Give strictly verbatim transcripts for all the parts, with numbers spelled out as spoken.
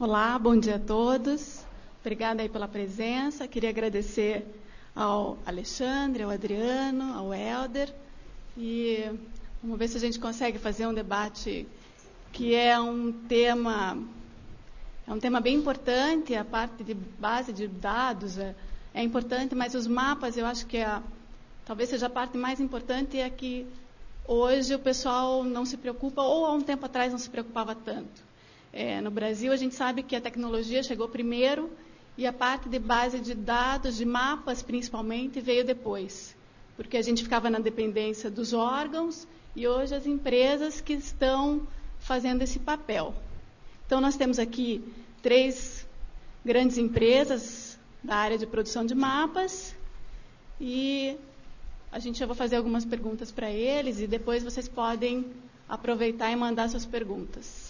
Olá, bom dia a todos. Obrigada aí pela presença. Queria agradecer ao Alexandre, ao Adriano, ao Helder. E vamos ver se a gente consegue fazer um debate que é um tema, é um tema bem importante. A parte de base de dados é, é importante, mas os mapas, eu acho que é a, talvez seja a parte mais importante, é que hoje o pessoal não se preocupa, ou há um tempo atrás não se preocupava tanto. É, no Brasil, a gente sabe que a tecnologia chegou primeiro e a parte de base de dados, de mapas principalmente, veio depois. Porque a gente ficava na dependência dos órgãos e hoje as empresas que estão fazendo esse papel. Então, nós temos aqui três grandes empresas da área de produção de mapas e a gente já vai fazer algumas perguntas para eles e depois vocês podem aproveitar e mandar suas perguntas.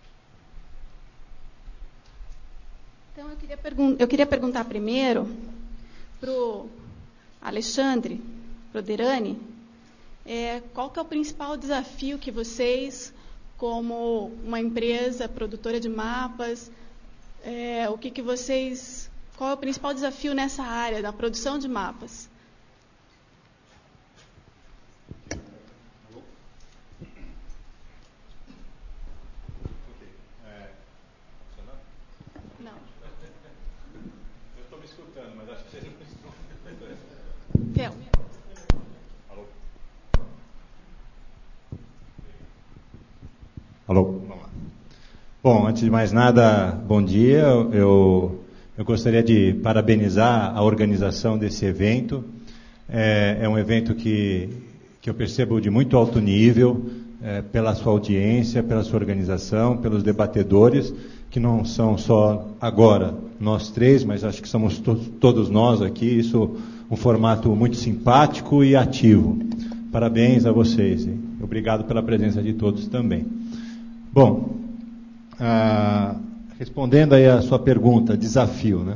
Então, eu queria, pergun- eu queria perguntar primeiro para o Alexandre, para o Derani, é, qual que é o principal desafio que vocês, como uma empresa produtora de mapas, é, o que, que vocês, qual é o principal desafio nessa área, da produção de mapas? Theo. Alô? Alô? Vamos lá. Bom, antes de mais nada, bom dia. Eu, eu gostaria de parabenizar a organização desse evento. É, é um evento que, que eu percebo de muito alto nível, é, pela sua audiência, pela sua organização, pelos debatedores, que não são só agora nós três, mas acho que somos to- todos nós aqui. Isso um formato muito simpático e ativo. Parabéns a vocês. E obrigado pela presença de todos também. Bom, ah, respondendo aí a sua pergunta, desafio, né?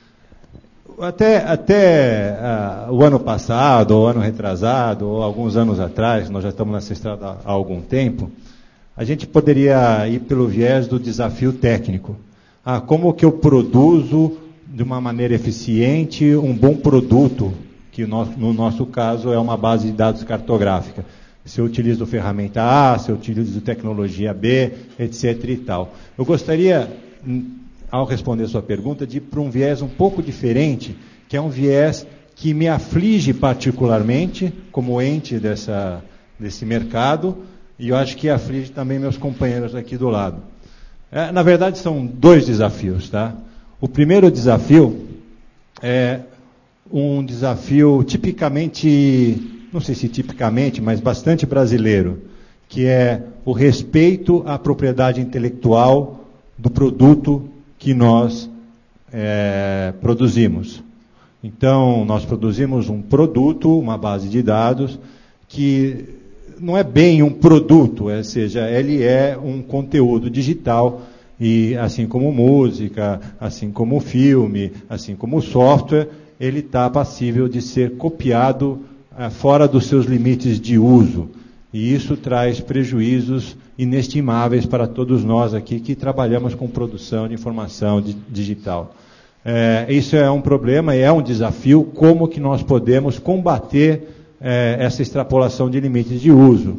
Até, até ah, o ano passado, ou ano retrasado, ou alguns anos atrás, nós já estamos nessa estrada há algum tempo, a gente poderia ir pelo viés do desafio técnico. Ah, como que eu produzo de uma maneira eficiente um bom produto, que no, no nosso caso é uma base de dados cartográfica. Se eu utilizo ferramenta A, se eu utilizo tecnologia B, etc e tal. Eu gostaria, ao responder a sua pergunta, de ir para um viés um pouco diferente, que é um viés que me aflige particularmente, como ente dessa, desse mercado, e eu acho que aflige também meus companheiros aqui do lado. É, na verdade, são dois desafios, tá? O primeiro desafio é um desafio tipicamente, não sei se tipicamente, mas bastante brasileiro, que é o respeito à propriedade intelectual do produto que nós é, produzimos. Então, nós produzimos um produto, uma base de dados, que não é bem um produto, ou seja, ele é um conteúdo digital. E assim como música, assim como filme, assim como software, ele está passível de ser copiado ah, fora dos seus limites de uso. E isso traz prejuízos inestimáveis para todos nós aqui que trabalhamos com produção de informação di- digital. É, isso é um problema, é um desafio, como que nós podemos combater é, essa extrapolação de limites de uso.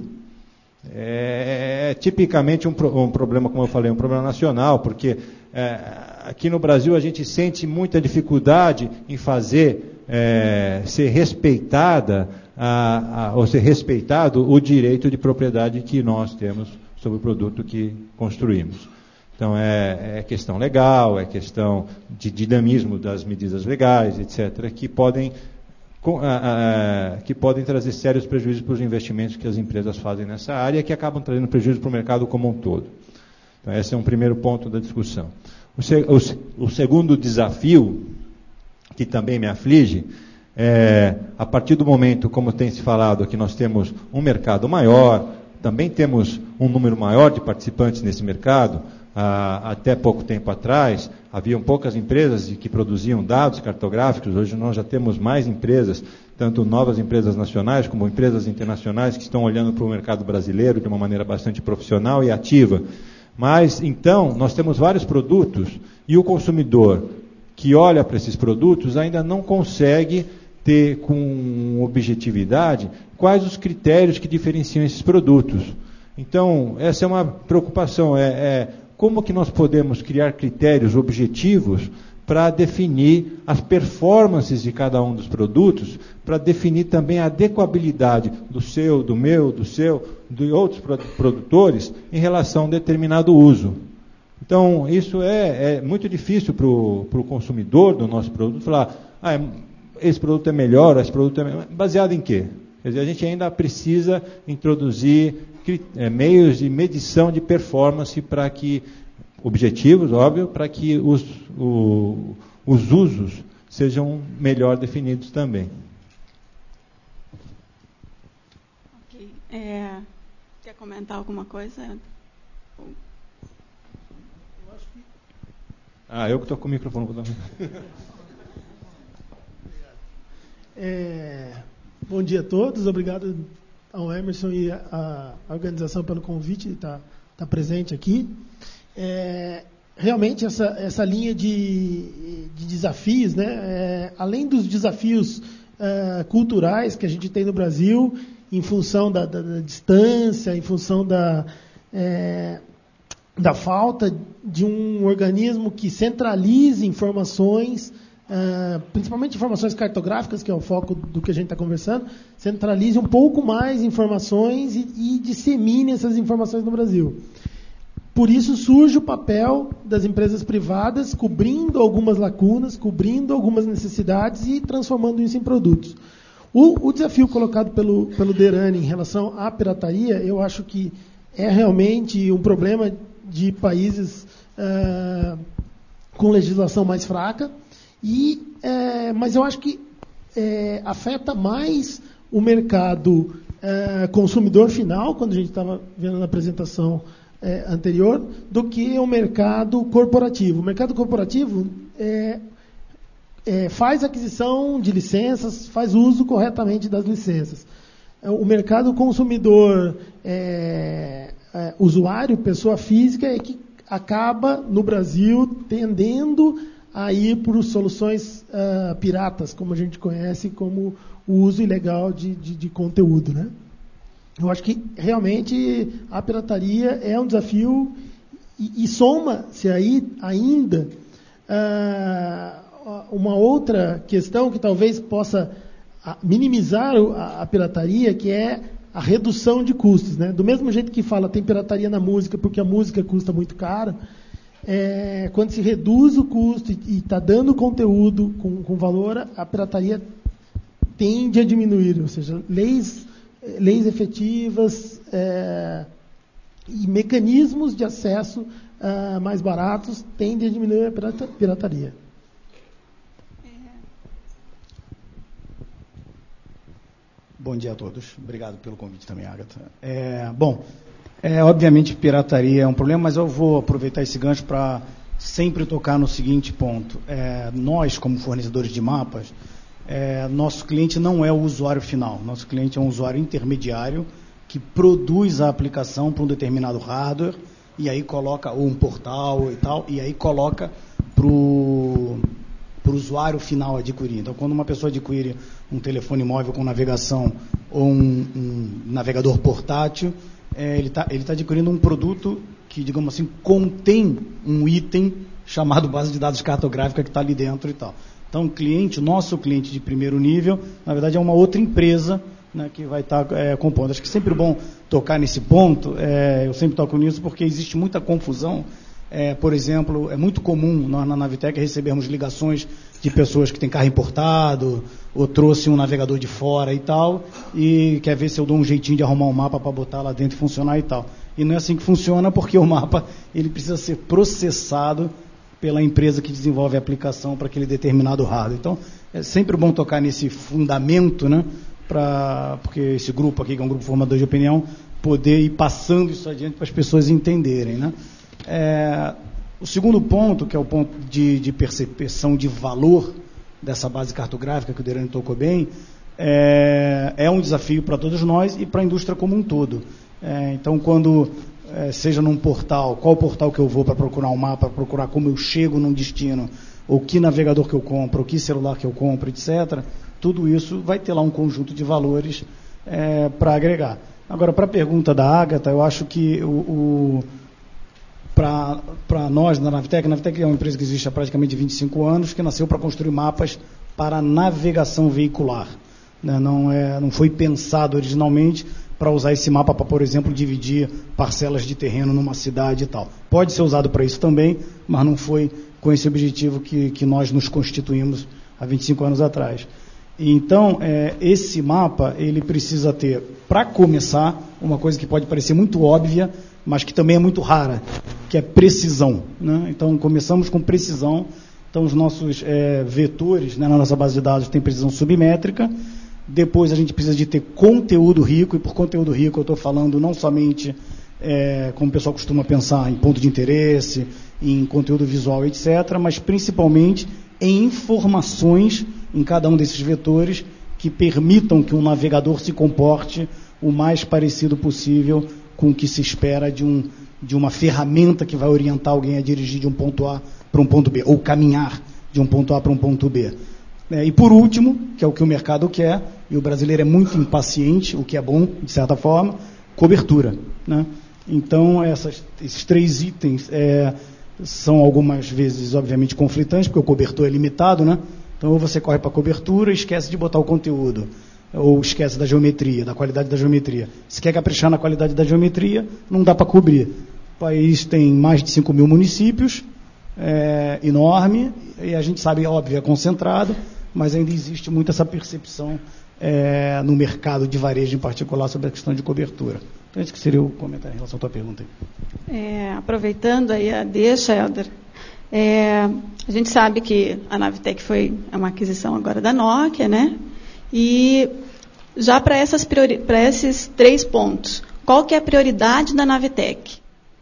É, é tipicamente um, pro, um problema, como eu falei, um problema nacional, porque é, aqui no Brasil a gente sente muita dificuldade em fazer é, ser respeitada a, a, ou ser respeitado o direito de propriedade que nós temos sobre o produto que construímos. Então é, é questão legal, é questão de dinamismo das medidas legais, etcétera, que podem Com, a, a, que podem trazer sérios prejuízos para os investimentos que as empresas fazem nessa área e que acabam trazendo prejuízo para o mercado como um todo. Então, esse é um primeiro ponto da discussão. O, se, o, o segundo desafio, que também me aflige, é, a partir do momento, como tem se falado, que nós temos um mercado maior, também temos um número maior de participantes nesse mercado. Ah, até pouco tempo atrás, haviam poucas empresas que produziam dados cartográficos. Hoje nós já temos mais empresas, tanto novas empresas nacionais como empresas internacionais que estão olhando para o mercado brasileiro de uma maneira bastante profissional e ativa. Mas, então, nós temos vários produtos e o consumidor que olha para esses produtos ainda não consegue ter com objetividade quais os critérios que diferenciam esses produtos. Então, essa é uma preocupação, é, é como que nós podemos criar critérios objetivos para definir as performances de cada um dos produtos, para definir também a adequabilidade do seu, do meu, do seu, de outros produtores em relação a um determinado uso. Então, isso é, é muito difícil para o consumidor do nosso produto falar, ah, esse produto é melhor, esse produto é melhor. Baseado em quê? Quer dizer, a gente ainda precisa introduzir é, meios de medição de performance para que, objetivos, óbvio, para que os, o, os usos sejam melhor definidos também. Ok. É, quer comentar alguma coisa? Ah, eu que estou com o microfone. É, bom dia a todos, obrigado ao Emerson e à organização pelo convite de estar, estar presente aqui. É, realmente essa, essa linha de, de desafios, né, é, além dos desafios é, culturais que a gente tem no Brasil, em função da, da, da distância, em função da, é, da falta de um organismo que centralize informações, Uh, principalmente informações cartográficas, que é o foco do que a gente está conversando, centralize um pouco mais informações e, e dissemine essas informações no Brasil. Por isso surge o papel das empresas privadas, cobrindo algumas lacunas, cobrindo algumas necessidades e transformando isso em produtos. O, o desafio colocado pelo, pelo Derani em relação à pirataria, eu acho que é realmente um problema de países uh, com legislação mais fraca. E, é, mas eu acho que é, afeta mais o mercado é, consumidor final, quando a gente estava vendo na apresentação é, anterior, do que o mercado corporativo. O mercado corporativo é, é, faz aquisição de licenças, faz uso corretamente das licenças. O mercado consumidor, é, é, usuário, pessoa física, é que acaba, no Brasil, tendendo a ir por soluções uh, piratas, como a gente conhece, como o uso ilegal de, de, de conteúdo, né? Eu acho que, realmente, a pirataria é um desafio e, e soma-se aí ainda uh, uma outra questão que talvez possa minimizar a, a pirataria, que é a redução de custos, né? Do mesmo jeito que fala, tem pirataria na música porque a música custa muito caro. É, quando se reduz o custo e está dando conteúdo com, com valor, a pirataria tende a diminuir, ou seja, leis, leis efetivas é, e mecanismos de acesso uh, mais baratos tendem a diminuir a pirata, pirataria. Bom dia a todos. Obrigado pelo convite também, Agatha. É, bom... É, obviamente, pirataria é um problema, mas eu vou aproveitar esse gancho para sempre tocar no seguinte ponto. É, nós, como fornecedores de mapas, é, nosso cliente não é o usuário final. Nosso cliente é um usuário intermediário que produz a aplicação para um determinado hardware e aí coloca, ou um portal e tal, e aí coloca para o usuário final adquirir. Então, quando uma pessoa adquire um telefone móvel com navegação ou um, um navegador portátil, É, ele está ele tá adquirindo um produto que, digamos assim, contém um item chamado base de dados cartográfica que está ali dentro e tal. Então, o cliente, o nosso cliente de primeiro nível, na verdade, é uma outra empresa, né, que vai estar tá, é, compondo. Acho que é sempre bom tocar nesse ponto, é, eu sempre toco nisso porque existe muita confusão. É, por exemplo, é muito comum nós na Navitec recebermos ligações de pessoas que têm carro importado ou trouxe um navegador de fora e tal, e quer ver se eu dou um jeitinho de arrumar um mapa para botar lá dentro e funcionar e tal. E não é assim que funciona, porque o mapa ele precisa ser processado pela empresa que desenvolve a aplicação para aquele determinado hardware. Então, é sempre bom tocar nesse fundamento, né, pra, porque esse grupo aqui, que é um grupo formador de opinião, poder ir passando isso adiante para as pessoas entenderem, né? É, o segundo ponto, que é o ponto de, de percepção de valor dessa base cartográfica que o Derani tocou bem, é, é um desafio para todos nós e para a indústria como um todo. É, então, quando é, seja num portal, qual portal que eu vou para procurar um mapa, para procurar como eu chego num destino, ou que navegador que eu compro, ou que celular que eu compro, etcétera, tudo isso vai ter lá um conjunto de valores é, para agregar. Agora, para a pergunta da Ágata, eu acho que o, o, para nós, na Navitec, a Navitec é uma empresa que existe há praticamente vinte e cinco anos, que nasceu para construir mapas para navegação veicular. Né? Não, é, não foi pensado originalmente para usar esse mapa para, por exemplo, dividir parcelas de terreno numa cidade e tal. Pode ser usado para isso também, mas não foi com esse objetivo que, que nós nos constituímos há vinte e cinco anos atrás. Então, é, esse mapa, ele precisa ter, para começar, uma coisa que pode parecer muito óbvia, mas que também é muito rara, que é precisão. Né? Então, começamos com precisão. Então, os nossos é, vetores, né, na nossa base de dados, tem precisão submétrica. Depois, a gente precisa de ter conteúdo rico, e por conteúdo rico eu estou falando não somente, é, como o pessoal costuma pensar, em ponto de interesse, em conteúdo visual, etcétera, mas principalmente em informações em cada um desses vetores que permitam que um navegador se comporte o mais parecido possível com o que se espera de, um, de uma ferramenta que vai orientar alguém a dirigir de um ponto A para um ponto B, ou caminhar de um ponto A para um ponto B. É, e por último, que é o que o mercado quer, e o brasileiro é muito impaciente, o que é bom, de certa forma, cobertura. Né? Então, essas, esses três itens é, são algumas vezes, obviamente, conflitantes, porque o cobertor é limitado, né? Então, ou você corre para a cobertura e esquece de botar o conteúdo, ou esquece da geometria, da qualidade da geometria. Se quer caprichar na qualidade da geometria, não dá para cobrir. O país tem mais de cinco mil municípios, é enorme, e a gente sabe, óbvio, é concentrado, mas ainda existe muito essa percepção é, no mercado de varejo, em particular, sobre a questão de cobertura. Então, esse que seria o comentário em relação à tua pergunta. É, aproveitando aí a deixa, Helder, é, a gente sabe que a Navitec foi uma aquisição agora da Nokia, né? E já para essas priori- para esses três pontos, qual que é a prioridade da Navitec?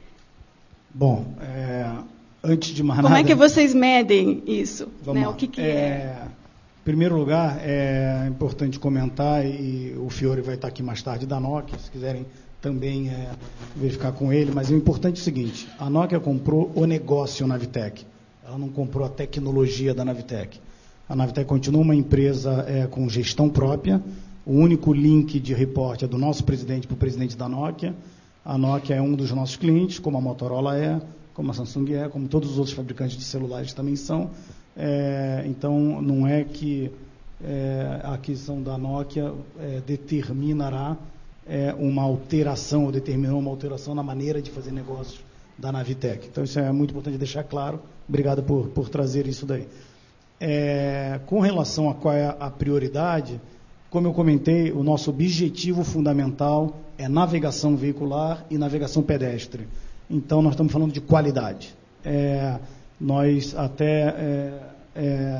Bom, é, antes de mais Como nada... é que vocês medem isso? Vamos Né? lá. O que, que é? é? Em primeiro lugar, é importante comentar, e o Fiore vai estar aqui mais tarde da Nokia, se quiserem também é, verificar com ele, mas o importante é o seguinte: a Nokia comprou o negócio Navitec, ela não comprou a tecnologia da Navitec. A Navitec continua uma empresa é, com gestão própria, o único link de report é do nosso presidente para o presidente da Nokia. A Nokia é um dos nossos clientes, como a Motorola é, como a Samsung é, como todos os outros fabricantes de celulares também são. É, então, não é que é, a aquisição da Nokia é, determinará é, uma alteração, ou determinou uma alteração na maneira de fazer negócios da Navitec. Então, isso é muito importante deixar claro. Obrigado por, por trazer isso daí. É, com relação a qual é a prioridade, como eu comentei, o nosso objetivo fundamental é navegação veicular e navegação pedestre. Então, nós estamos falando de qualidade. É, nós até é, é,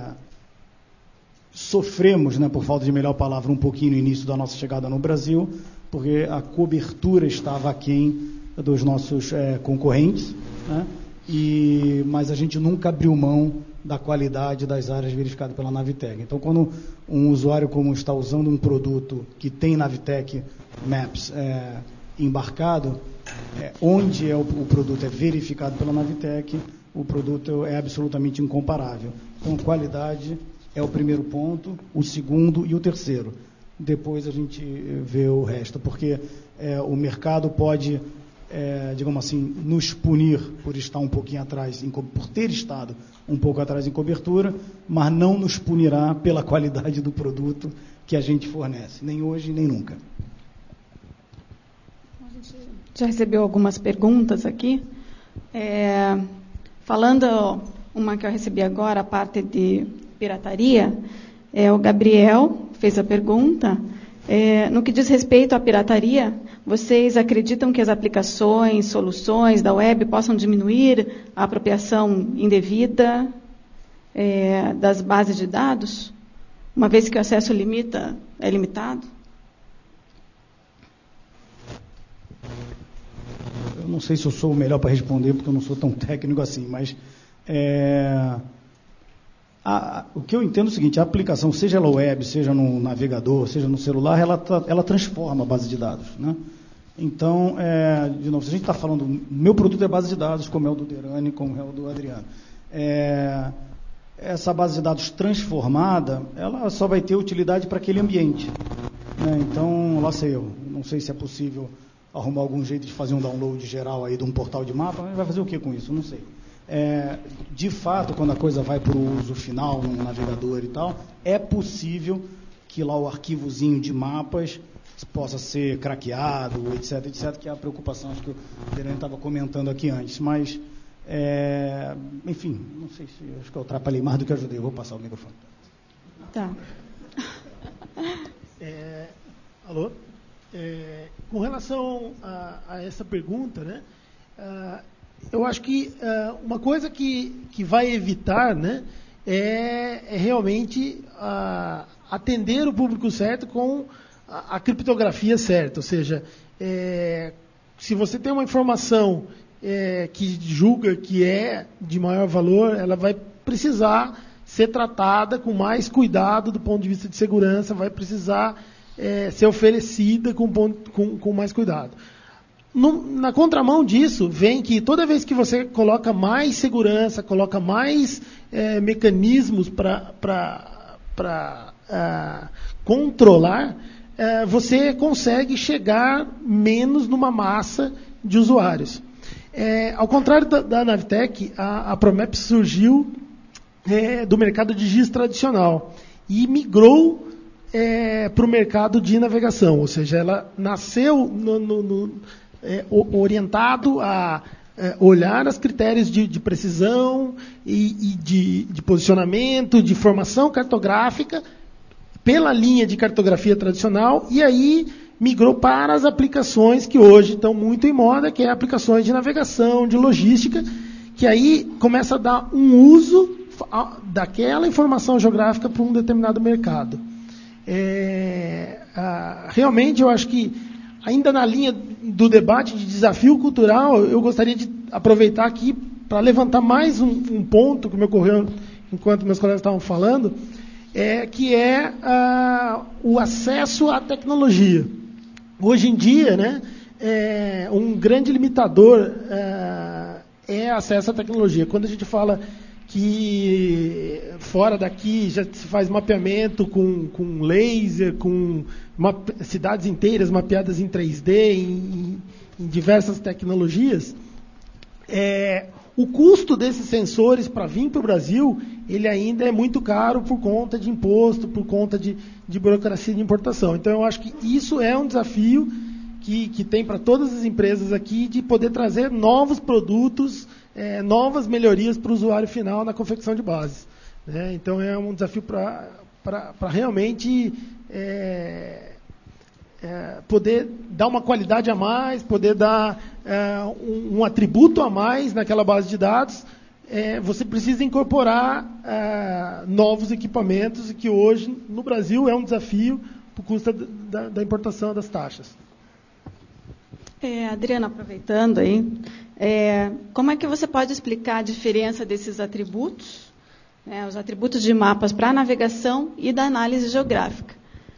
sofremos, né, por falta de melhor palavra, um pouquinho no início da nossa chegada no Brasil, porque a cobertura estava aquém dos nossos é, concorrentes, né, e, mas a gente nunca abriu mão da qualidade das áreas verificadas pela Navitec. Então, quando um usuário comum está usando um produto que tem Navitec Maps é, embarcado, é, onde é o, o produto é verificado pela Navitec, o produto é absolutamente incomparável. Então, qualidade é o primeiro ponto, o segundo e o terceiro. Depois a gente vê o resto, porque é, o mercado pode, é, digamos assim, nos punir por estar um pouquinho atrás, em, por ter estado um pouco atrás em cobertura, mas não nos punirá pela qualidade do produto que a gente fornece, nem hoje, nem nunca. A gente já recebeu algumas perguntas aqui. É, falando uma que eu recebi agora, a parte de pirataria, é, o Gabriel fez a pergunta. É, no que diz respeito à pirataria, vocês acreditam que as aplicações, soluções da web possam diminuir a apropriação indevida é, das bases de dados, uma vez que o acesso limita, é limitado? Eu não sei se eu sou o melhor para responder, porque eu não sou tão técnico assim, mas é, a, o que eu entendo é o seguinte: a aplicação, seja ela web, seja no navegador, seja no celular, ela, ela transforma a base de dados, né? Então, é, de novo, se a gente está falando, meu produto é base de dados, como é o do Derani, como é o do Adriano. É, essa base de dados transformada, ela só vai ter utilidade para aquele ambiente. Né? Então, lá sei eu, não sei se é possível arrumar algum jeito de fazer um download geral aí de um portal de mapa, mas vai fazer o que com isso? Não sei. É, de fato, quando a coisa vai para o uso final, num navegador e tal, é possível que lá o arquivozinho de mapas possa ser craqueado, etc, etc, que é a preocupação, acho que o Derani estava comentando aqui antes, mas, é, enfim, não sei se, acho que eu atrapalhei mais do que ajudei, eu vou passar o microfone. Tá. É, alô? É, com relação a, a essa pergunta, né, uh, eu acho que uh, uma coisa que, que vai evitar, né, é, é realmente uh, atender o público certo com a, a criptografia certa. Ou seja, é, se você tem uma informação é, que julga que é de maior valor, ela vai precisar ser tratada com mais cuidado do ponto de vista de segurança, vai precisar é, ser oferecida com, com, com mais cuidado. No, na contramão disso, vem que toda vez que você coloca mais segurança, coloca mais é, mecanismos para uh, controlar, uh, você consegue chegar menos numa massa de usuários. É, ao contrário da, da Navtec, a, a Promeps surgiu é, do mercado de giz tradicional e migrou é, para o mercado de navegação, ou seja, ela nasceu no, no, no É, orientado a é, olhar os critérios de, de precisão e, e de, de posicionamento, de formação cartográfica, pela linha de cartografia tradicional, e aí migrou para as aplicações que hoje estão muito em moda, que é aplicações de navegação, de logística, que aí começa a dar um uso daquela informação geográfica para um determinado mercado. É, a, realmente, eu acho que ainda na linha do debate de desafio cultural, eu gostaria de aproveitar aqui para levantar mais um, um ponto que me ocorreu enquanto meus colegas estavam falando, é, que é ah, o acesso à tecnologia. Hoje em dia, né, é, um grande limitador ah, é acesso à tecnologia. Quando a gente fala que fora daqui já se faz mapeamento com, com laser, com map, cidades inteiras mapeadas em três D, em, em diversas tecnologias, é, o custo desses sensores para vir para o Brasil, ele ainda é muito caro por conta de imposto, por conta de, de burocracia de importação. Então, eu acho que isso é um desafio que, que tem para todas as empresas aqui, de poder trazer novos produtos, É, novas melhorias para o usuário final na confecção de bases. Né? Então, é um desafio para realmente é, é, poder dar uma qualidade a mais, poder dar é, um, um atributo a mais naquela base de dados. É, você precisa incorporar é, novos equipamentos, que hoje, no Brasil, é um desafio por conta da, da importação das taxas. É, Adriana, aproveitando aí, é, como é que você pode explicar a diferença desses atributos, né, os atributos de mapas para a navegação e da análise geográfica?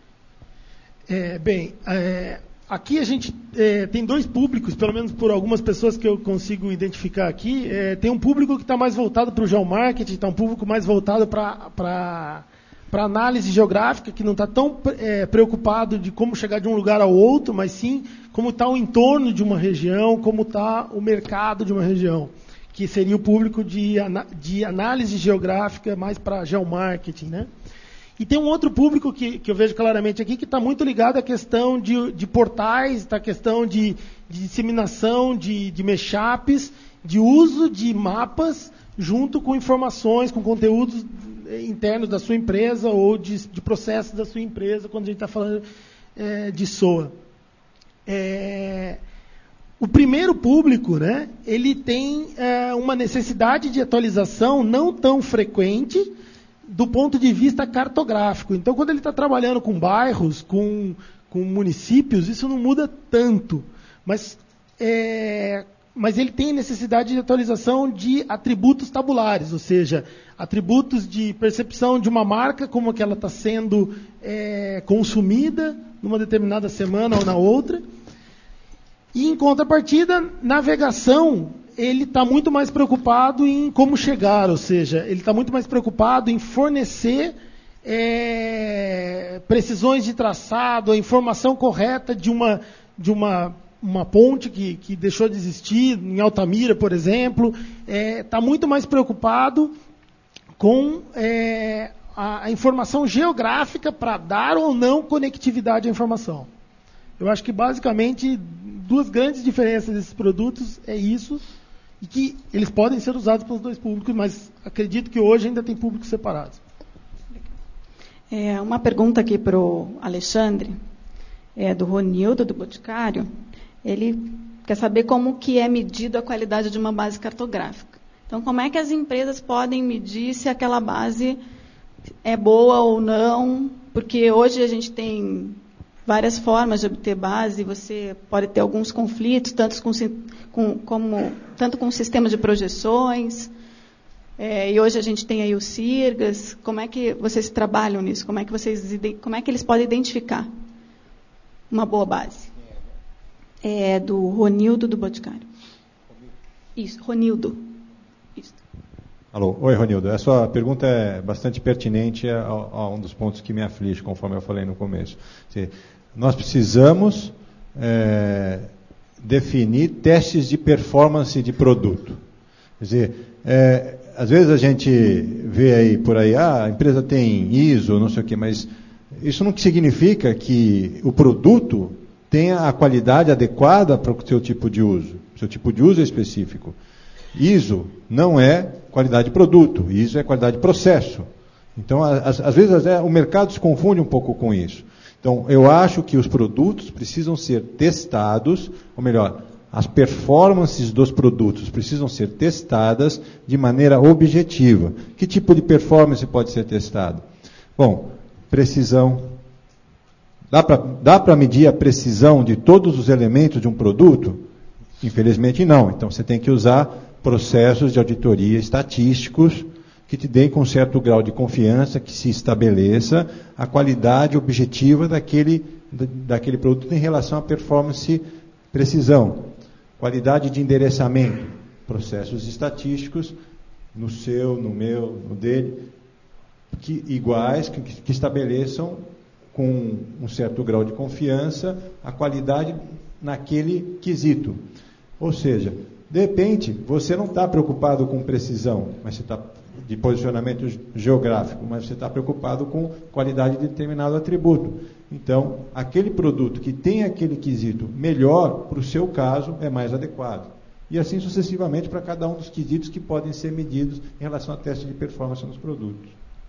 É, bem, é, aqui a gente é, tem dois públicos, pelo menos por algumas pessoas que eu consigo identificar aqui. É, tem um público que está mais voltado para o geomarketing, está um público mais voltado para para análise geográfica, que não está tão é, preocupado de como chegar de um lugar ao outro, mas sim como está o entorno de uma região, como está o mercado de uma região, que seria o público de, de análise geográfica mais para geomarketing, né? E tem um outro público que, que eu vejo claramente aqui, que está muito ligado à questão de, de portais, à questão de, de disseminação de, de mashups, de uso de mapas, junto com informações, com conteúdos internos da sua empresa ou de, de processos da sua empresa, quando a gente está falando é, de S O A. É, o primeiro público, né, ele tem é, uma necessidade de atualização não tão frequente do ponto de vista cartográfico. Então, quando ele está trabalhando com bairros, com, com municípios, isso não muda tanto. Mas, é, mas ele tem necessidade de atualização de atributos tabulares, ou seja, atributos de percepção de uma marca, como que ela está sendo é, consumida numa determinada semana ou na outra. E, em contrapartida, navegação, ele está muito mais preocupado em como chegar, ou seja, ele está muito mais preocupado em fornecer é, precisões de traçado, a informação correta de uma, de uma, uma ponte que, que deixou de existir, em Altamira, por exemplo. Está é, muito mais preocupado com é, a, a informação geográfica para dar ou não conectividade à informação. Eu acho que, basicamente, duas grandes diferenças desses produtos é isso, e que eles podem ser usados pelos dois públicos, mas acredito que hoje ainda tem públicos separados. É, uma pergunta aqui para o Alexandre, é, do Ronildo, do Boticário. Ele quer saber como que é medido a qualidade de uma base cartográfica. Então, como é que as empresas podem medir se aquela base é boa ou não? Porque hoje a gente tem várias formas de obter base, você pode ter alguns conflitos, tanto com, com, como, tanto com o sistema de projeções, é, e hoje a gente tem aí o SIRGAS. Como é que vocês trabalham nisso? Como é que, vocês, como é que eles podem identificar uma boa base? É do Ronildo, do Boticário. Isso, Ronildo. Isso. Alô, oi, Ronildo. A sua pergunta é bastante pertinente a, a um dos pontos que me aflige, conforme eu falei no começo. Você, nós precisamos é, definir testes de performance de produto. Quer dizer, é, às vezes a gente vê aí por aí, ah, a empresa tem I S O, não sei o quê, mas isso não significa que o produto tenha a qualidade adequada para o seu tipo de uso. O seu tipo de uso é específico. I S O não é qualidade de produto, I S O é qualidade de processo. Então, às, às vezes, o mercado se confunde um pouco com isso. Então, eu acho que os produtos precisam ser testados, ou melhor, as performances dos produtos precisam ser testadas de maneira objetiva. Que tipo de performance pode ser testado? Bom, precisão. Dá para dá para medir a precisão de todos os elementos de um produto? Infelizmente, não. Então, você tem que usar processos de auditoria estatísticos que te deem com um certo grau de confiança, que se estabeleça a qualidade objetiva daquele, daquele produto em relação à performance, precisão, qualidade de endereçamento, processos estatísticos no seu, no meu, no dele, que, iguais, que, que estabeleçam com um certo grau de confiança a qualidade naquele quesito. Ou seja, de repente, você não está preocupado com precisão, mas você está de posicionamento geográfico, mas você está preocupado com qualidade de determinado atributo. Então, aquele produto que tem aquele quesito melhor, para o seu caso, é mais adequado. E assim sucessivamente para cada um dos quesitos que podem ser medidos em relação a teste de performance nos produtos.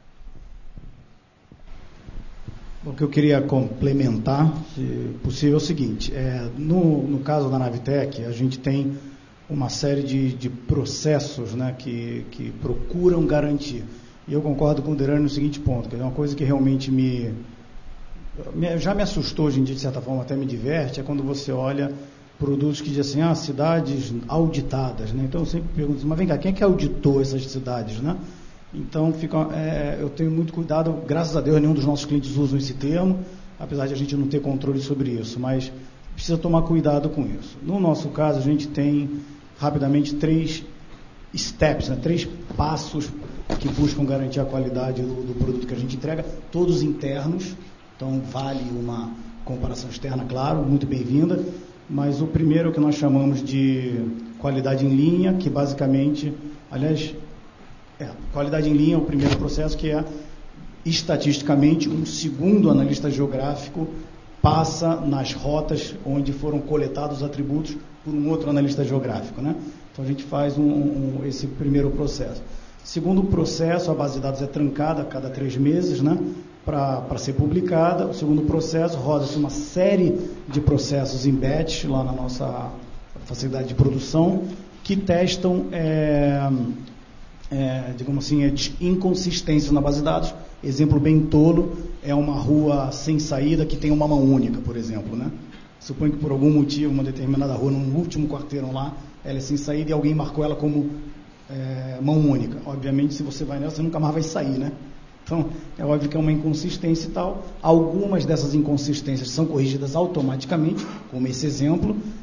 O que eu queria complementar, se possível, é o seguinte, é, no, no caso da Navitec, a gente tem uma série de, de processos, né, que, que procuram garantir. E eu concordo com o Derani no seguinte ponto, que é uma coisa que realmente me, me, já me assustou hoje em dia, de certa forma até me diverte, é quando você olha produtos que dizem assim, ah, cidades auditadas, né? Então eu sempre pergunto, mas vem cá, quem é que auditou essas cidades, né? Então fica, é, eu tenho muito cuidado, graças a Deus nenhum dos nossos clientes usam esse termo, apesar de a gente não ter controle sobre isso, mas precisa tomar cuidado com isso. No nosso caso, a gente tem rapidamente três steps, né, três passos que buscam garantir a qualidade do, do produto que a gente entrega, todos internos, então vale uma comparação externa, claro, muito bem-vinda, mas o primeiro é o que nós chamamos de qualidade em linha, que basicamente, aliás, é, qualidade em linha é o primeiro processo, que é, estatisticamente, um segundo analista geográfico passa nas rotas onde foram coletados os atributos por um outro analista geográfico, né? Então a gente faz um, um, esse primeiro processo. Segundo processo, a base de dados é trancada a cada três meses, né? Para ser publicada. O segundo processo, roda-se uma série de processos em batch lá na nossa facilidade de produção que testam, é, é, digamos assim, inconsistências na base de dados. Exemplo bem tolo é uma rua sem saída que tem uma mão única, por exemplo, né? Suponho que por algum motivo uma determinada rua, no último quarteirão lá, ela é sem saída e alguém marcou ela como é, mão única. Obviamente, se você vai nela, você nunca mais vai sair, né? Então, é óbvio que é uma inconsistência e tal. Algumas dessas inconsistências são corrigidas automaticamente, como esse exemplo,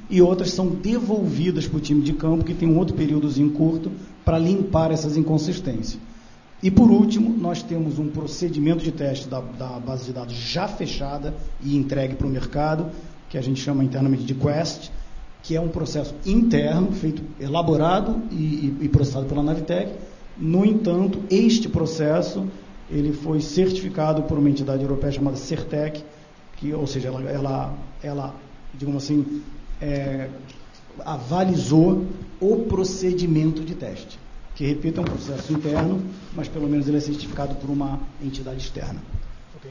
e outras são devolvidas para o time de campo, que tem um outro períodozinho curto para limpar essas inconsistências. E, por último, nós temos um procedimento de teste da, da base de dados já fechada e entregue para o mercado, que a gente chama internamente de Quest, que é um processo interno, feito, elaborado e, e, e processado pela Navitec. No entanto, este processo ele foi certificado por uma entidade europeia chamada Certec, que, ou seja, ela, ela, ela digamos assim, é, avalizou o procedimento de teste, que, repito, é um processo interno, mas pelo menos ele é certificado por uma entidade externa. Okay.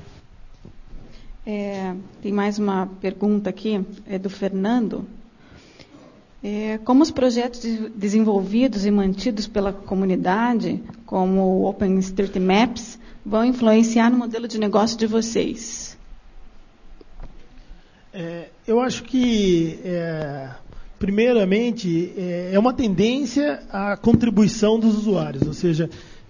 É, tem mais uma pergunta aqui, é do Fernando. É, como os projetos de, desenvolvidos e mantidos pela comunidade, como o OpenStreetMaps, vão influenciar no modelo de negócio de vocês? É, eu acho que, é, primeiramente, é, é uma tendência à contribuição dos usuários. Ou seja,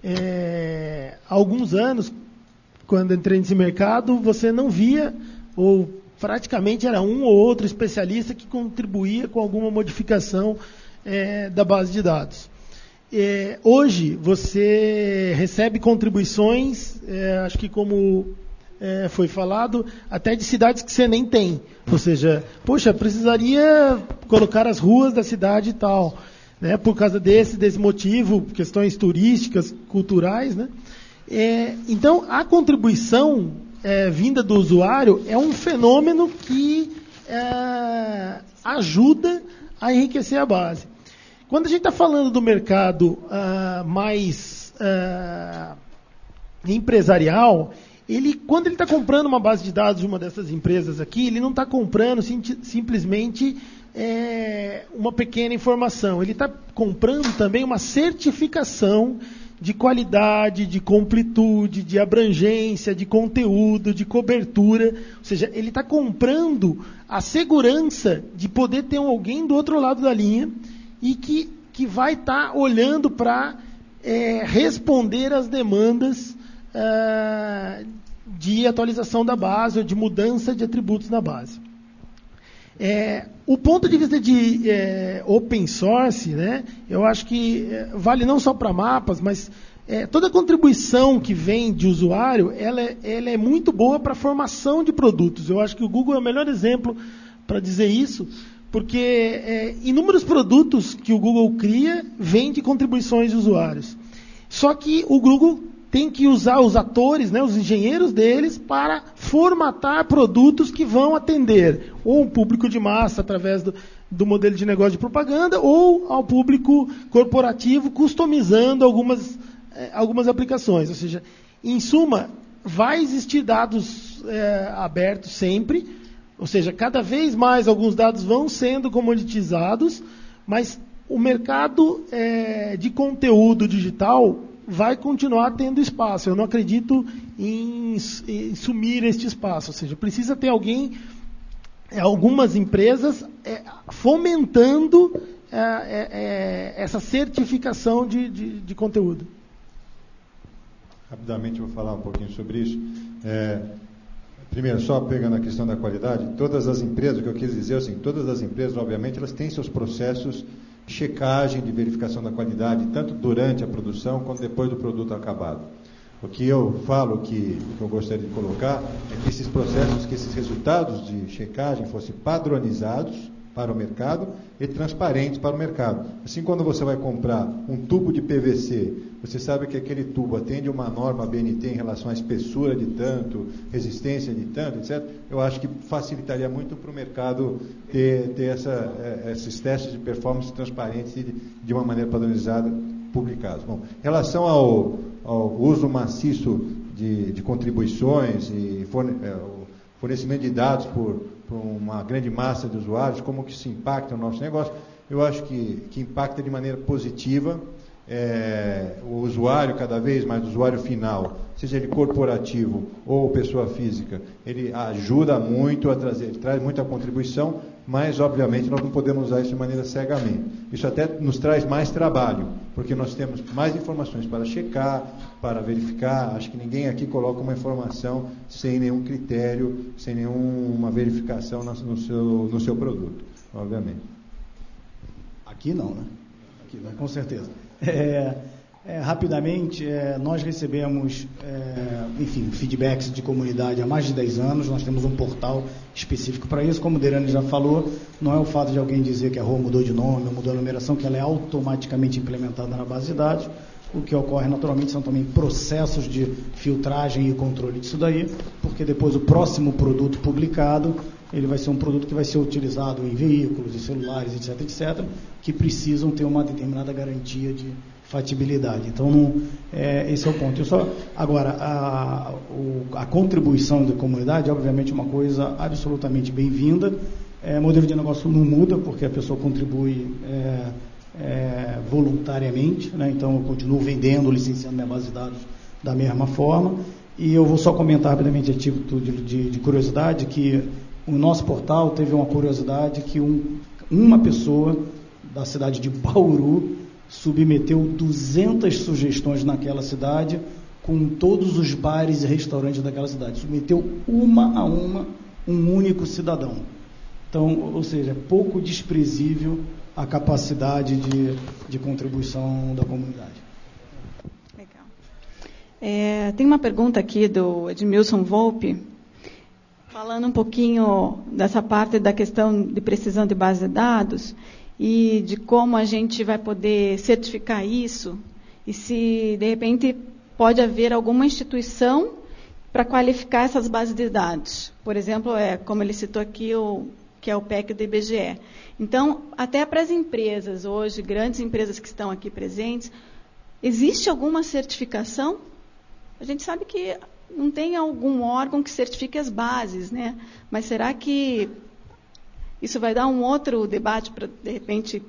é, há alguns anos, quando entrei nesse mercado, você não via, ou praticamente era um ou outro especialista que contribuía com alguma modificação é, da base de dados. É, hoje, você recebe contribuições, é, acho que como é, foi falado, até de cidades que você nem tem. Ou seja, poxa, precisaria colocar as ruas da cidade e tal, né, por causa desse, desse motivo, questões turísticas, culturais, né? É, então, a contribuição é, vinda do usuário é um fenômeno que é, ajuda a enriquecer a base. Quando a gente está falando do mercado uh, mais uh, empresarial, ele, quando ele está comprando uma base de dados de uma dessas empresas aqui, ele não está comprando sim, simplesmente é, uma pequena informação. Ele está comprando também uma certificação de qualidade, de completude, de abrangência, de conteúdo, de cobertura. Ou seja, ele está comprando a segurança de poder ter alguém do outro lado da linha e que, que vai estar tá olhando para é, responder às demandas ah, de atualização da base ou de mudança de atributos na base. É, o ponto de vista de é, open source, né, eu acho que é, vale não só para mapas, mas é, toda contribuição que vem de usuário, ela é, ela é muito boa para a formação de produtos. Eu acho que o Google é o melhor exemplo para dizer isso, porque é, inúmeros produtos que o Google cria vêm de contribuições de usuários. Só que o Google tem que usar os atores, né, os engenheiros deles, para formatar produtos que vão atender ou o público de massa através do, do modelo de negócio de propaganda ou ao público corporativo, customizando algumas, eh, algumas aplicações. Ou seja, em suma, vai existir dados eh, abertos sempre, ou seja, cada vez mais alguns dados vão sendo comoditizados, mas o mercado eh, de conteúdo digital vai continuar tendo espaço. Eu não acredito em, em sumir este espaço. Ou seja, precisa ter alguém, algumas empresas, é, fomentando é, é, essa certificação de, de, de conteúdo. Rapidamente eu vou falar um pouquinho sobre isso. É, primeiro, só pegando a questão da qualidade, todas as empresas, o que eu quis dizer, assim, todas as empresas, obviamente, elas têm seus processos de checagem, de verificação da qualidade, tanto durante a produção quanto depois do produto acabado. O que eu falo, que, que eu gostaria de colocar, é que esses processos, que esses resultados de checagem fossem padronizados para o mercado e transparentes para o mercado. Assim, quando você vai comprar um tubo de P V C, você sabe que aquele tubo atende uma norma B N T em relação à espessura de tanto, resistência de tanto, etcétera. Eu acho que facilitaria muito para o mercado ter, ter essa, esses testes de performance transparentes e de, de uma maneira padronizada publicados. Bom, em relação ao, ao uso maciço de, de contribuições e forne, é, o fornecimento de dados por, por uma grande massa de usuários, como que isso impacta o nosso negócio, eu acho que, que impacta de maneira positiva. É, o usuário, cada vez mais, o usuário final, seja ele corporativo ou pessoa física, ele ajuda muito a trazer, ele traz muita contribuição, mas obviamente nós não podemos usar isso de maneira cegamente. Isso até nos traz mais trabalho, porque nós temos mais informações para checar, para verificar. Acho que ninguém aqui coloca uma informação sem nenhum critério, sem nenhuma verificação no seu, no seu produto. obviamente. Aqui não, né? Aqui não, com certeza. É, é, rapidamente, é, nós recebemos, é, enfim, feedbacks de comunidade há mais de dez anos, nós temos um portal específico para isso, como o Derane já falou, não é o fato de alguém dizer que a rua mudou de nome, ou mudou a numeração, que ela é automaticamente implementada na base de dados. O que ocorre naturalmente são também processos de filtragem e controle disso daí, porque depois o próximo produto publicado, ele vai ser um produto que vai ser utilizado em veículos, em celulares, etc, etc, que precisam ter uma determinada garantia de fatibilidade. Então, não, é, esse é o ponto. Eu só, agora, a, o, a contribuição da comunidade é, obviamente, uma coisa absolutamente bem-vinda. É, modelo de negócio não muda, porque a pessoa contribui é, é, voluntariamente, né? Então, eu continuo vendendo, licenciando minha base de dados da mesma forma. E eu vou só comentar rapidamente, a título de, de, de curiosidade, que o nosso portal teve uma curiosidade que um, uma pessoa da cidade de Bauru submeteu duzentas sugestões naquela cidade, com todos os bares e restaurantes daquela cidade. Submeteu uma a uma um único cidadão. Então, ou seja, pouco desprezível a capacidade de, de contribuição da comunidade. Legal. É, tem uma pergunta aqui do Edmilson Volpe, falando um pouquinho dessa parte da questão de precisão de base de dados e de como a gente vai poder certificar isso e se, de repente, pode haver alguma instituição para qualificar essas bases de dados. Por exemplo, é, como ele citou aqui, o, que é o P E C do I B G E. Então, até para as empresas hoje, grandes empresas que estão aqui presentes, existe alguma certificação? A gente sabe que não tem algum órgão que certifique as bases, né? Mas será que isso vai dar um outro debate para, de repente,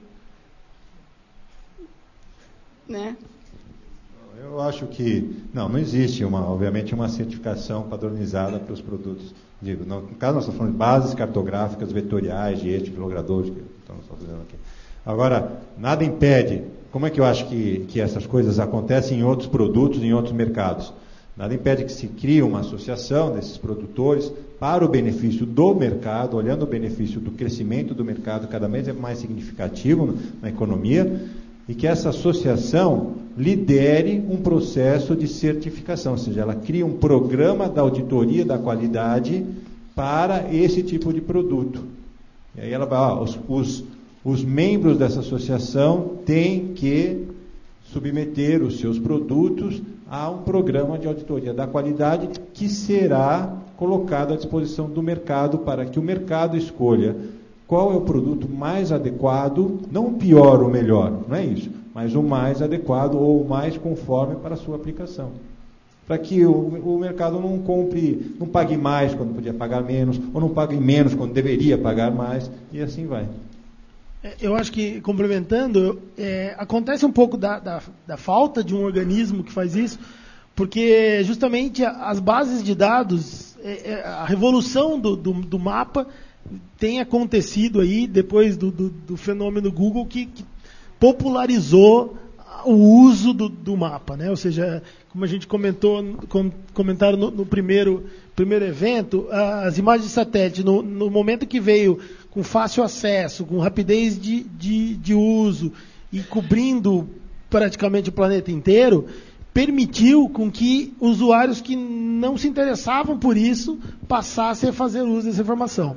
né? Eu acho que, não, não existe, uma, obviamente, uma certificação padronizada para os produtos. Digo, no caso, nós estamos falando de bases cartográficas vetoriais, de eixo, de logradores, que estamos fazendo aqui. Agora, nada impede, como é que eu acho que, que essas coisas acontecem em outros produtos, em outros mercados? Nada impede que se crie uma associação desses produtores para o benefício do mercado, olhando o benefício do crescimento do mercado cada vez é mais significativo na economia, e que essa associação lidere um processo de certificação, ou seja, ela cria um programa da auditoria da qualidade para esse tipo de produto. E aí ela vai, ó, os, os, os membros dessa associação têm que submeter os seus produtos a um programa de auditoria da qualidade que será colocado à disposição do mercado para que o mercado escolha qual é o produto mais adequado, não o pior ou o melhor, não é isso, mas o mais adequado ou o mais conforme para a sua aplicação. Para que o, o mercado não compre, não pague mais quando podia pagar menos, ou não pague menos quando deveria pagar mais, e assim vai. Eu acho que, complementando, é, acontece um pouco da, da, da falta de um organismo que faz isso, porque justamente as bases de dados, é, é, a revolução do, do, do mapa tem acontecido aí depois do, do, do fenômeno Google que, que popularizou o uso do, do mapa, né? Ou seja, como a gente comentou, com, comentaram no, no primeiro, primeiro evento, as imagens de satélite, no, no momento que veio com fácil acesso, com rapidez de, de, de uso e cobrindo praticamente o planeta inteiro, permitiu com que usuários que não se interessavam por isso passassem a fazer uso dessa informação.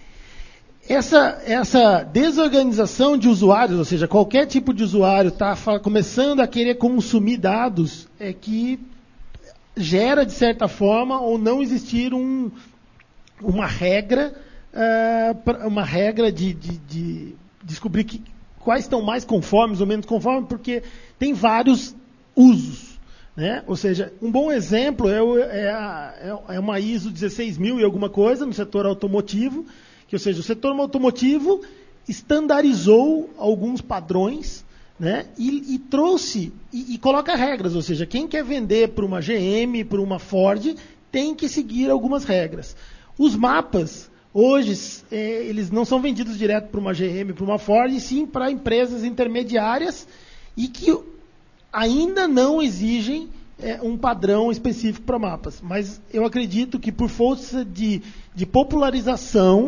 Essa, essa desorganização de usuários, ou seja, qualquer tipo de usuário está começando a querer consumir dados, é que gera, de certa forma, ou não existir um, uma regra, uh, uma regra de, de, de descobrir que, quais estão mais conformes ou menos conformes, porque tem vários usos, né? Ou seja, um bom exemplo é, o, é, a, é uma I S O dezesseis mil e alguma coisa no setor automotivo, que, ou seja, o setor automotivo estandarizou alguns padrões, né, e, e trouxe, e, e coloca regras, ou seja, quem quer vender para uma G M, para uma Ford, tem que seguir algumas regras. Os mapas, hoje, é, eles não são vendidos direto para uma G M, para uma Ford, e sim para empresas intermediárias, e que ainda não exigem é, um padrão específico para mapas. Mas eu acredito que por força de, de popularização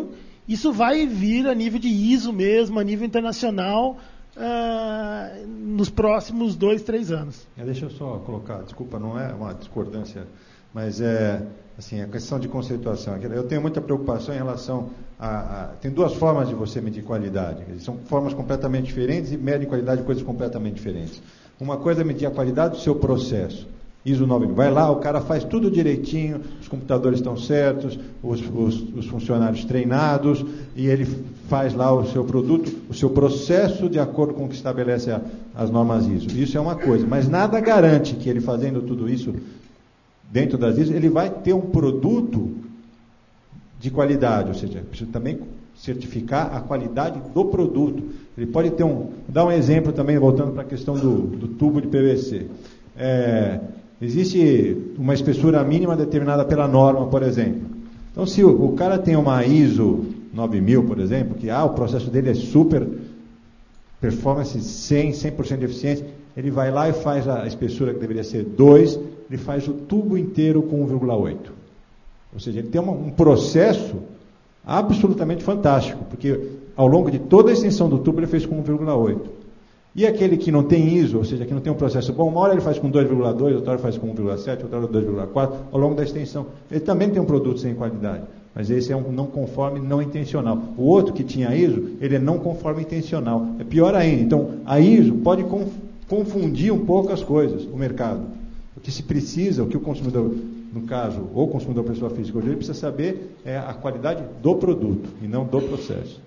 isso vai vir a nível de I S O mesmo, a nível internacional, uh, nos próximos dois, três anos. É, deixa eu só colocar, desculpa, não é uma discordância, mas é assim, a questão de conceituação. Eu tenho muita preocupação em relação a, a... Tem duas formas de você medir qualidade. São formas completamente diferentes e medem qualidade de coisas completamente diferentes. Uma coisa é medir a qualidade do seu processo. I S O nove mil. Vai lá, o cara faz tudo direitinho, os computadores estão certos, os, os, os funcionários treinados, e ele faz lá o seu produto, o seu processo de acordo com o que estabelece a, as normas I S O. Isso é uma coisa, mas nada garante que ele fazendo tudo isso dentro das I S O, ele vai ter um produto de qualidade, ou seja, precisa também certificar a qualidade do produto. Ele pode ter um... Vou dar um exemplo também, voltando para a questão do, do tubo de P V C. É, existe uma espessura mínima determinada pela norma, por exemplo. Então, se o, o cara tem uma I S O nove mil, por exemplo, que ah, o processo dele é super performance cem, cem por cento de eficiência, ele vai lá e faz a espessura que deveria ser dois, ele faz o tubo inteiro com um vírgula oito. Ou seja, ele tem uma, um processo absolutamente fantástico, porque ao longo de toda a extensão do tubo ele fez com um vírgula oito. E aquele que não tem I S O, ou seja, que não tem um processo bom, uma hora ele faz com dois vírgula dois, outra hora faz com um vírgula sete, outra hora dois vírgula quatro, ao longo da extensão. Ele também tem um produto sem qualidade, mas esse é um não conforme não intencional. O outro que tinha I S O, ele é não conforme intencional. É pior ainda. Então, a I S O pode confundir um pouco as coisas, o mercado. O que se precisa, o que o consumidor, no caso, ou o consumidor pessoa física hoje, ele precisa saber é a qualidade do produto e não do processo.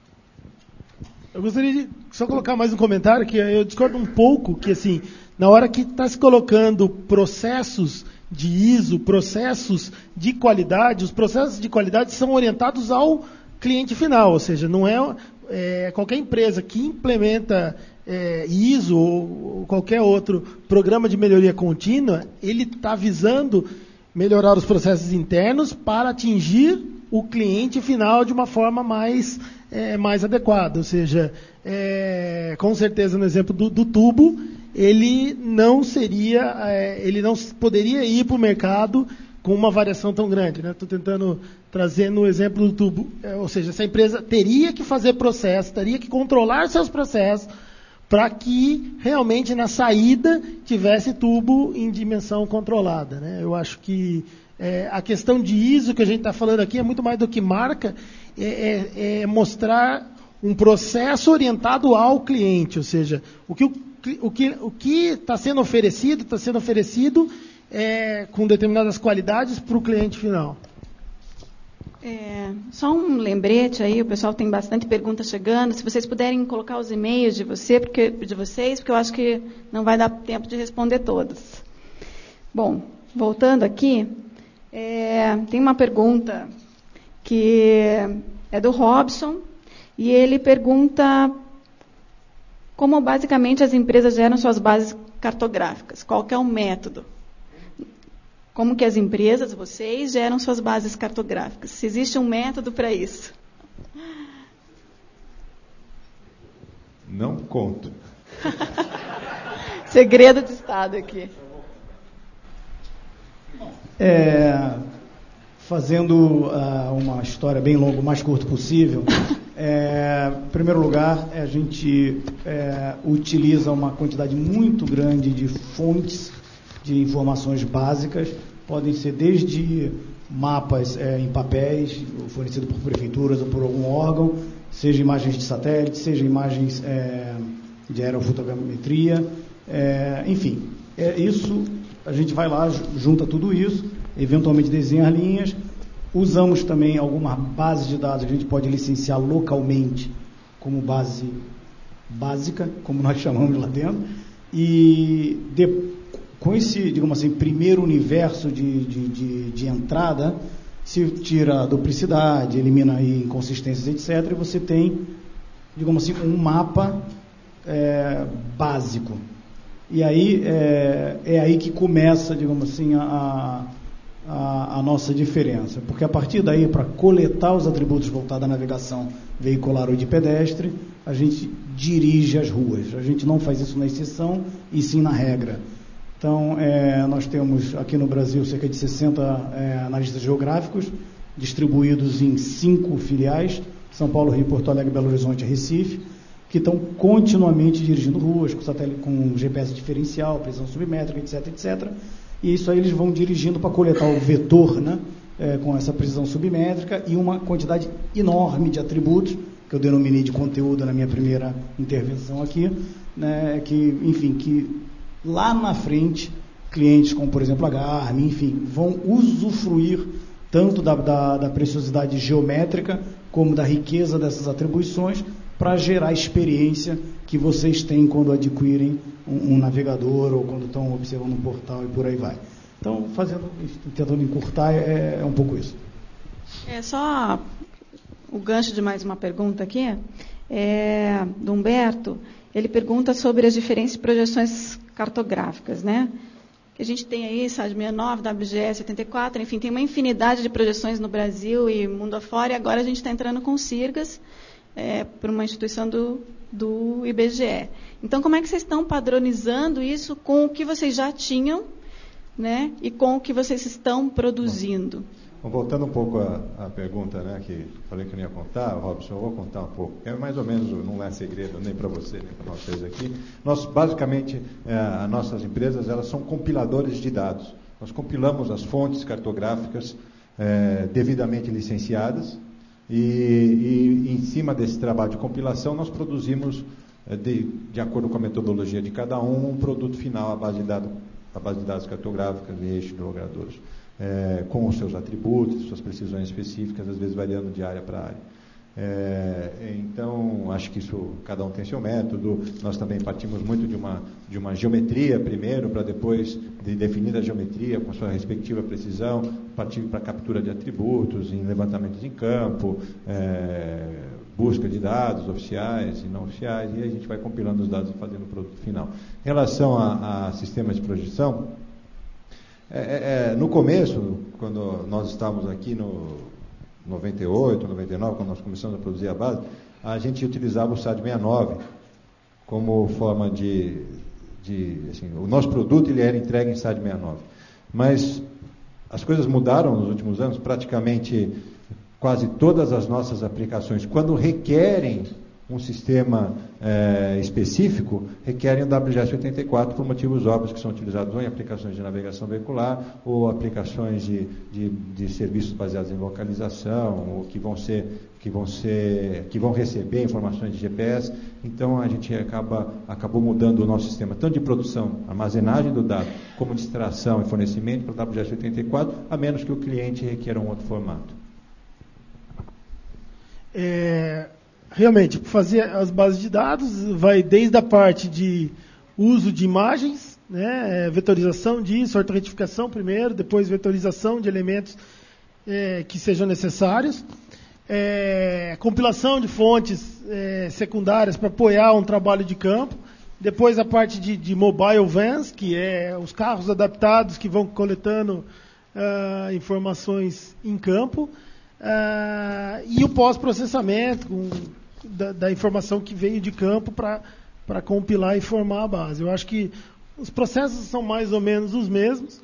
Eu gostaria de só colocar mais um comentário, que eu discordo um pouco, que assim, na hora que está se colocando processos de I S O, processos de qualidade, os processos de qualidade são orientados ao cliente final, ou seja, não é, é qualquer empresa que implementa é, I S O ou qualquer outro programa de melhoria contínua, ele está visando melhorar os processos internos para atingir o cliente final de uma forma mais, é, mais adequada. Ou seja, é, com certeza no exemplo do, do tubo, ele não seria, é, ele não poderia ir para o mercado com uma variação tão grande. Estou, né? tentando trazer no exemplo do tubo. É, ou seja, essa empresa teria que fazer processo, teria que controlar seus processos para que realmente na saída tivesse tubo em dimensão controlada. Né? Eu acho que É, a questão de I S O que a gente está falando aqui é muito mais do que marca, é, é, é mostrar um processo orientado ao cliente, ou seja, o que o, o que o que está sendo oferecido, está sendo oferecido é, com determinadas qualidades para o cliente final. É, só um lembrete aí, o pessoal tem bastante perguntas chegando, se vocês puderem colocar os e-mails de, você, porque, de vocês, porque eu acho que não vai dar tempo de responder todas. Bom, voltando aqui, É, tem uma pergunta que é do Robson, e ele pergunta como basicamente as empresas geram suas bases cartográficas, qual que é o método, como que as empresas, vocês, geram suas bases cartográficas, se existe um método para isso. Não conto. Segredo de Estado aqui. É, fazendo uh, uma história bem longa, o mais curto possível, é, em primeiro lugar, a gente é, utiliza uma quantidade muito grande de fontes de informações básicas, podem ser desde mapas é, em papéis, fornecidos por prefeituras ou por algum órgão, seja imagens de satélite, seja imagens é, de aerofotogrametria, é, enfim, é, isso... A gente vai lá, junta tudo isso, eventualmente desenha linhas. Usamos também alguma base de dados que a gente pode licenciar localmente como base básica, como nós chamamos lá dentro. E de, com esse, digamos assim, primeiro universo de, de, de, de entrada, se tira a duplicidade, elimina aí inconsistências, etcétera, e você tem, digamos assim, um mapa é, básico. E aí é, é aí que começa, digamos assim, a, a, a nossa diferença. Porque a partir daí, para coletar os atributos voltados à navegação veicular ou de pedestre, a gente dirige as ruas. A gente não faz isso na exceção, e sim na regra. Então, é, nós temos aqui no Brasil cerca de sessenta é, analistas geográficos, distribuídos em cinco filiais, São Paulo, Rio, Porto Alegre, Belo Horizonte e Recife, que estão continuamente dirigindo ruas, com, satélite, com G P S diferencial, precisão submétrica, etc, etcétera. E isso aí eles vão dirigindo para coletar o vetor, né, é, com essa precisão submétrica e uma quantidade enorme de atributos, que eu denominei de conteúdo na minha primeira intervenção aqui, né, que, enfim, que lá na frente, clientes como, por exemplo, a Garmin, enfim, vão usufruir tanto da, da, da preciosidade geométrica como da riqueza dessas atribuições para gerar a experiência que vocês têm quando adquirem um, um navegador ou quando estão observando um portal e por aí vai. Então, fazendo, tentando encurtar, é, é um pouco isso. É só o gancho de mais uma pergunta aqui, é, do Humberto. Ele pergunta sobre as diferentes projeções cartográficas, né? Que a gente tem aí, S A D sessenta e nove, W G S oitenta e quatro, enfim, tem uma infinidade de projeções no Brasil e mundo afora, e agora a gente está entrando com SIRGAS, é, por uma instituição do, do I B G E. Então, como é que vocês estão padronizando isso com o que vocês já tinham, né, e com o que vocês estão produzindo? Bom, voltando um pouco à, à pergunta, né, que falei que eu não ia contar, Robson, eu vou contar um pouco. É mais ou menos, não é segredo nem para você, nem para nós três aqui. Nós, basicamente, é, as nossas empresas, elas são compiladores de dados. Nós compilamos as fontes cartográficas é, devidamente licenciadas e, e, em cima desse trabalho de compilação, nós produzimos, é, de, de acordo com a metodologia de cada um, um produto final à base de dados, à base de dados cartográficas e eixos de logradores. É, com os seus atributos, suas precisões específicas, às vezes variando de área para área. É, então, acho que isso, cada um tem seu método. Nós também partimos muito de uma, de uma geometria primeiro, para depois de definir a geometria com sua respectiva precisão, partir para captura de atributos, em levantamentos em campo, é, busca de dados oficiais e não oficiais, e a gente vai compilando os dados e fazendo o produto final. Em relação a, a sistemas de projeção, É, é, no começo, quando nós estávamos aqui no noventa e oito, noventa e nove, quando nós começamos a produzir a base, a gente utilizava o S A D sessenta e nove como forma de... de assim, o nosso produto ele era entregue em S A D sessenta e nove. Mas as coisas mudaram nos últimos anos, praticamente quase todas as nossas aplicações, quando requerem um sistema é, específico, requerem o W G S oitenta e quatro por motivos óbvios, que são utilizados ou em aplicações de navegação veicular ou aplicações de, de, de serviços baseados em localização, ou que vão ser, que vão ser, que vão receber informações de G P S. Então a gente acaba acabou mudando o nosso sistema tanto de produção, armazenagem do dado, como de extração e fornecimento para o W G S oitenta e quatro, a menos que o cliente requeira um outro formato. É... Realmente, fazer as bases de dados vai desde a parte de uso de imagens, né, vetorização disso, ortoretificação primeiro, depois vetorização de elementos é, que sejam necessários, é, compilação de fontes é, secundárias para apoiar um trabalho de campo, depois a parte de, de mobile vans, que é os carros adaptados que vão coletando uh, informações em campo, uh, e o pós-processamento com Da, da informação que veio de campo para compilar e formar a base. Eu acho que os processos são mais ou menos os mesmos,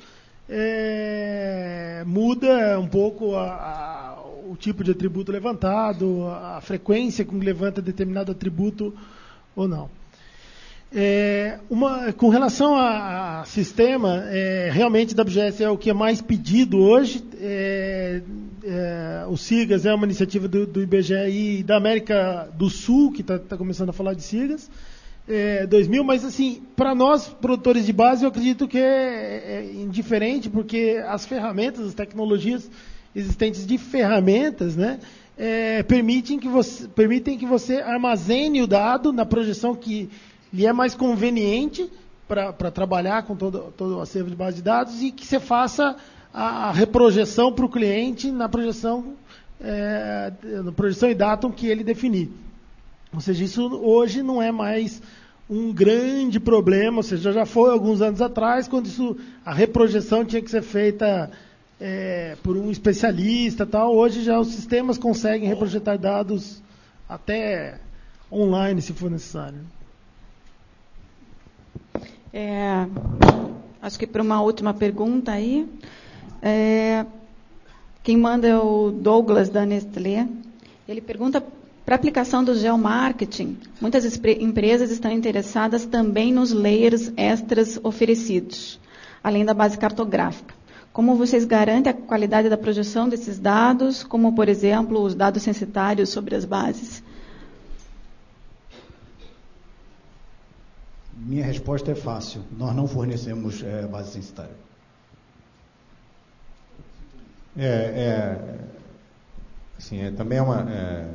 é, muda um pouco a, a, o tipo de atributo levantado, a, a frequência com que levanta determinado atributo ou não. É, uma, com relação a, a sistema, é, realmente o W G S é o que é mais pedido hoje. É, é, o SIRGAS é uma iniciativa do, do I B G E e da América do Sul, que está tá começando a falar de SIRGAS, é, dois mil, mas assim, para nós, produtores de base, eu acredito que é, é indiferente, porque as ferramentas, as tecnologias existentes de ferramentas, né, é, permitem, que você, permitem que você armazene o dado na projeção que lhe é mais conveniente para trabalhar com todo, todo o acervo de base de dados e que você faça a, a reprojeção para o cliente na projeção, é, na projeção e datum que ele definir. Ou seja, isso hoje não é mais um grande problema, ou seja, já foi alguns anos atrás, quando isso, a reprojeção tinha que ser feita é, por um especialista, tal. Hoje já os sistemas conseguem reprojetar dados até online, se for necessário. É, acho que para uma última pergunta aí, é, Quem manda é o Douglas, da Nestlé. Ele pergunta, para a aplicação do geomarketing, muitas empresas estão interessadas também nos layers extras oferecidos, além da base cartográfica. Como vocês garantem a qualidade da projeção desses dados, como, por exemplo, os dados censitários sobre as bases? Minha resposta é fácil. Nós não fornecemos é, base censitária. É, é, assim, é, também é uma... É,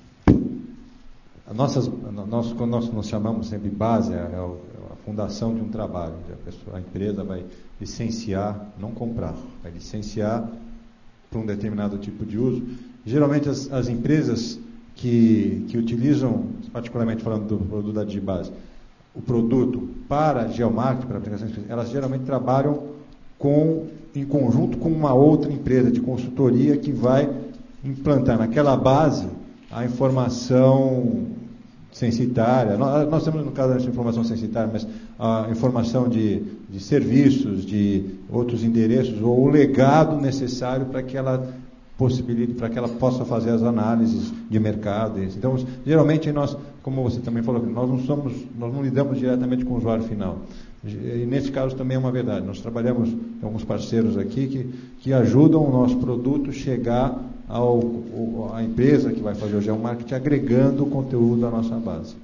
a nossas, a nós, quando nós nos chamamos sempre base, é, é a fundação de um trabalho. A, pessoa, a empresa vai licenciar, não comprar, vai licenciar para um determinado tipo de uso. Geralmente as, as empresas que, que utilizam, particularmente falando do produto da DigiBase, o produto para geomarketing, para aplicações, elas geralmente trabalham com, em conjunto com uma outra empresa de consultoria que vai implantar naquela base a informação censitária. Nós, nós temos, no caso, essa informação censitária, mas a informação de, de serviços, de outros endereços, ou o legado necessário para que ela possibilite, para que ela possa fazer as análises de mercado. Então, geralmente nós, como você também falou, nós não somos, nós não lidamos diretamente com o usuário final. E nesse caso também é uma verdade. Nós trabalhamos com alguns parceiros aqui que, que ajudam o nosso produto a chegar ao, à empresa que vai fazer o geomarketing, agregando o conteúdo à nossa base.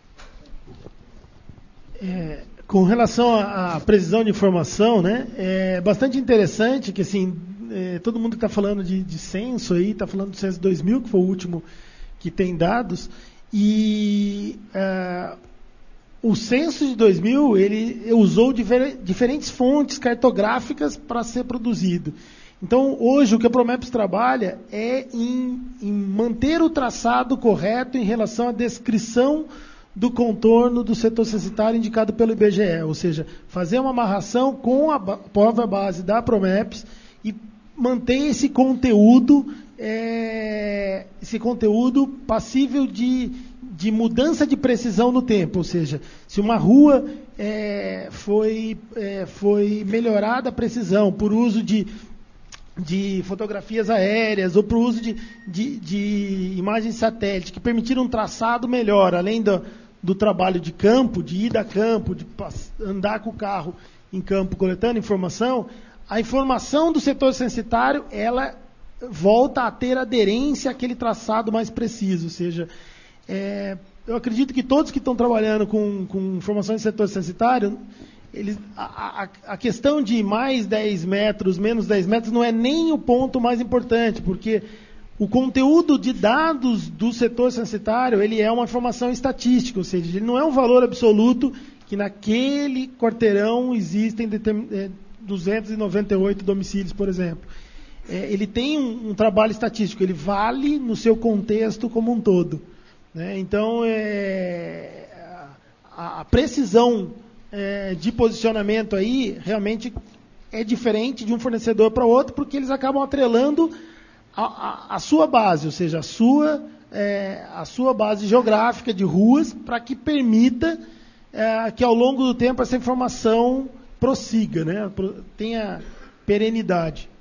É, com relação à precisão de informação, né, é bastante interessante que, assim, é, todo mundo que está falando de, de censo aí, está falando do censo dois mil, que foi o último que tem dados, e é, o censo de dois mil, ele usou diver, diferentes fontes cartográficas para ser produzido. Então, hoje, o que a Promeps trabalha é em, em manter o traçado correto em relação à descrição do contorno do setor censitário indicado pelo I B G E, ou seja, fazer uma amarração com a própria base da Promeps e manter esse conteúdo, é, esse conteúdo passível de, de mudança de precisão no tempo, ou seja, se uma rua é, foi, é, foi melhorada a precisão por uso de de fotografias aéreas ou para o uso de, de, de imagens satélite que permitiram um traçado melhor, além do, do trabalho de campo, de ir a campo, de andar com o carro em campo coletando informação, a informação do setor censitário, ela volta a ter aderência àquele traçado mais preciso, ou seja, é, eu acredito que todos que estão trabalhando com, com informação do setor censitário, Eles, a, a, a questão de mais dez metros, menos dez metros, não é nem o ponto mais importante, porque o conteúdo de dados do setor censitário, ele é uma informação estatística, ou seja, ele não é um valor absoluto que naquele quarteirão existem é, duzentos e noventa e oito domicílios, por exemplo. É, ele tem um, um trabalho estatístico, ele vale no seu contexto como um todo. Né? Então, é, a, a precisão É, de posicionamento aí, realmente é diferente de um fornecedor para outro, porque eles acabam atrelando a, a, a sua base, ou seja, a sua, é, a sua base geográfica de ruas, para que permita é, que ao longo do tempo essa informação prossiga, né, tenha perenidade.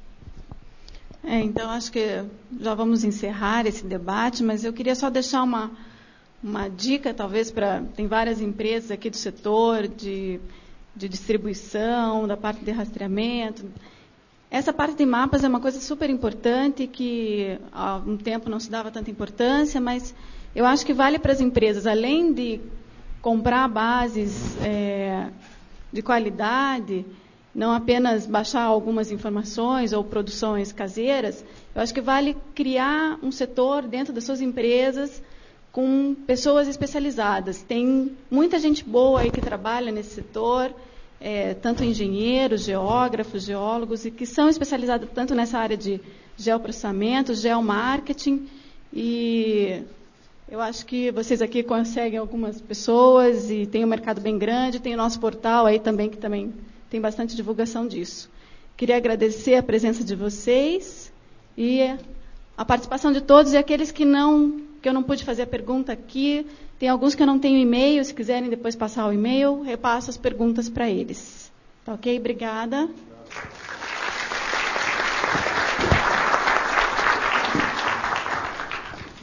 É, então, acho que já vamos encerrar esse debate, mas eu queria só deixar uma... Uma dica, talvez, para... Tem várias empresas aqui do setor de, de distribuição, da parte de rastreamento. Essa parte de mapas é uma coisa super importante, que há um tempo não se dava tanta importância, mas eu acho que vale para as empresas, além de comprar bases é, de qualidade, não apenas baixar algumas informações ou produções caseiras, eu acho que vale criar um setor dentro das suas empresas com pessoas especializadas. Tem muita gente boa aí que trabalha nesse setor, é, tanto engenheiros, geógrafos, geólogos, e que são especializados tanto nessa área de geoprocessamento, geomarketing, e eu acho que vocês aqui conseguem algumas pessoas, e tem um mercado bem grande, tem o nosso portal aí também, que também tem bastante divulgação disso. Queria agradecer a presença de vocês, e a participação de todos, e aqueles que não... que eu não pude fazer a pergunta aqui. Tem alguns que eu não tenho e-mail, se quiserem depois passar o e-mail, repasso as perguntas para eles. Tá ok? Obrigada.